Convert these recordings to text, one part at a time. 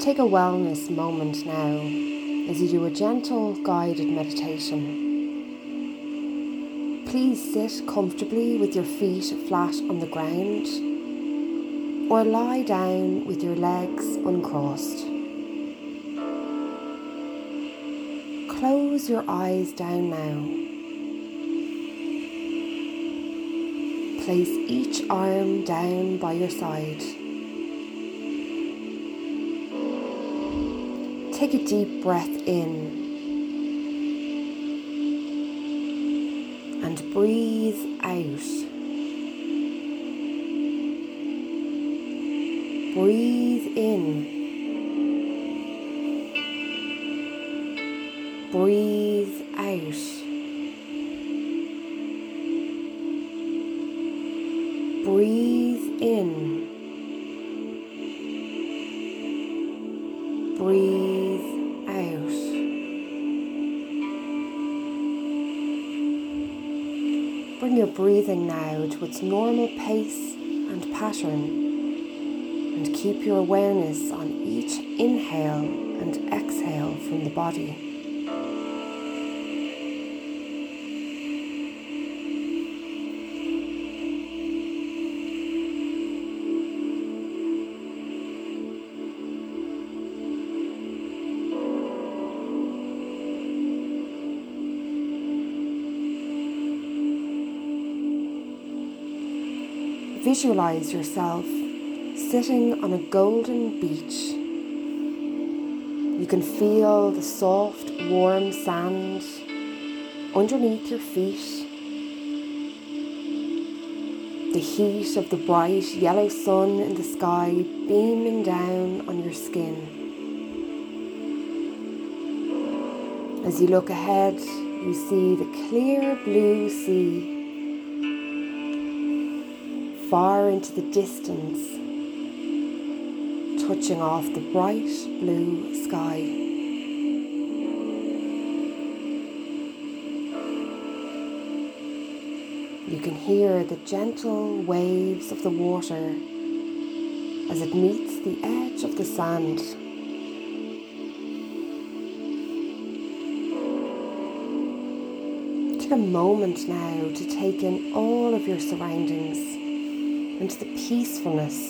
Take a wellness moment now as you do a gentle guided meditation. Please sit comfortably with your feet flat on the ground or lie down with your legs uncrossed. Close your eyes down now. Place each arm down by your side. Take a deep breath in and breathe out. Breathe in. Breathe out. Breathe in. Breathe out. Bring your breathing now to its normal pace and pattern, and keep your awareness on each inhale and exhale from the body. Visualize yourself sitting on a golden beach. You can feel the soft, warm sand underneath your feet, the heat of the bright yellow sun in the sky beaming down on your skin. As you look ahead, you see the clear blue sea far into the distance, touching off the bright blue sky. You can hear the gentle waves of the water as it meets the edge of the sand. Take a moment now to take in all of your surroundings and the peacefulness.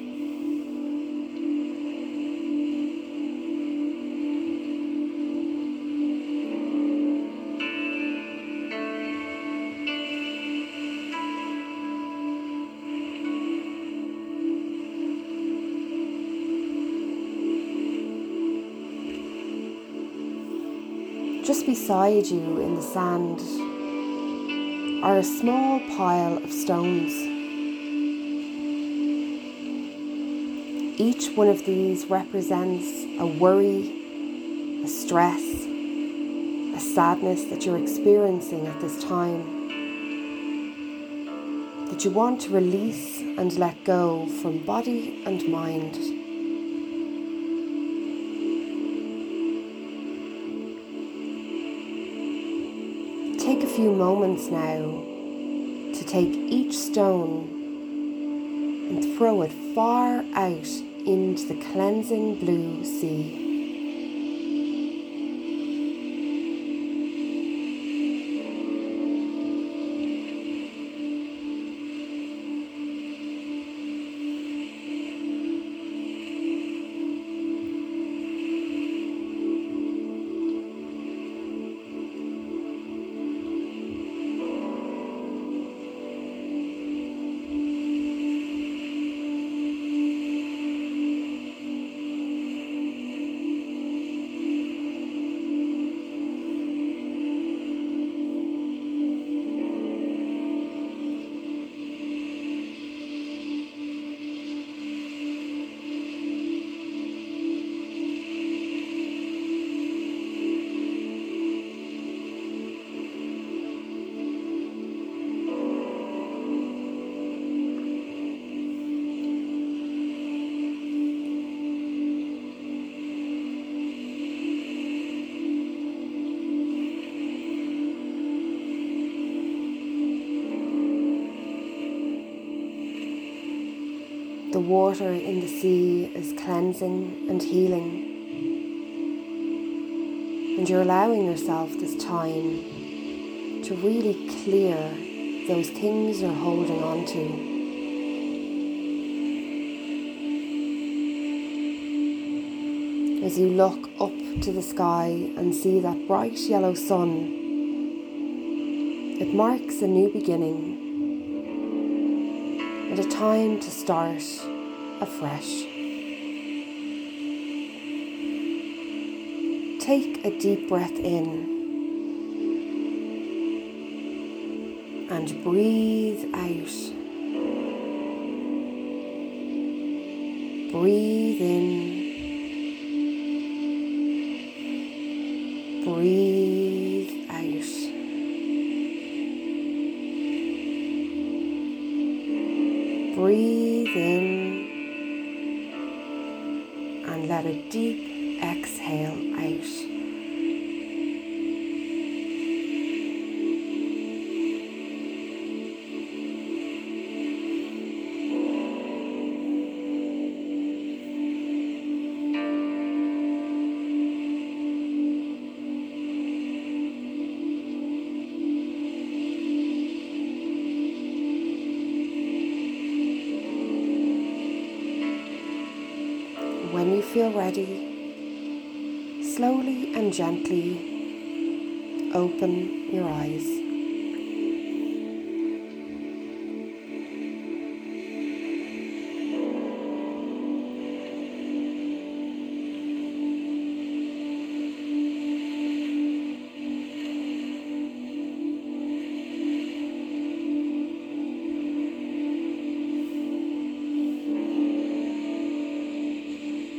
Just beside you in the sand are a small pile of stones. Each one of these represents a worry, a stress, a sadness that you're experiencing at this time, that you want to release and let go from body and mind. Take a few moments now to take each stone and throw it far out into the cleansing blue sea. water in the sea is cleansing and healing. And you're allowing yourself this time to really clear those things you're holding on to. As you look up to the sky and see that bright yellow sun, it marks a new beginning and a time to start afresh. Take a deep breath in and breathe out. Breathe in. Breathe out. Breathe in and let a deep exhale out. When you feel ready, slowly and gently open your eyes.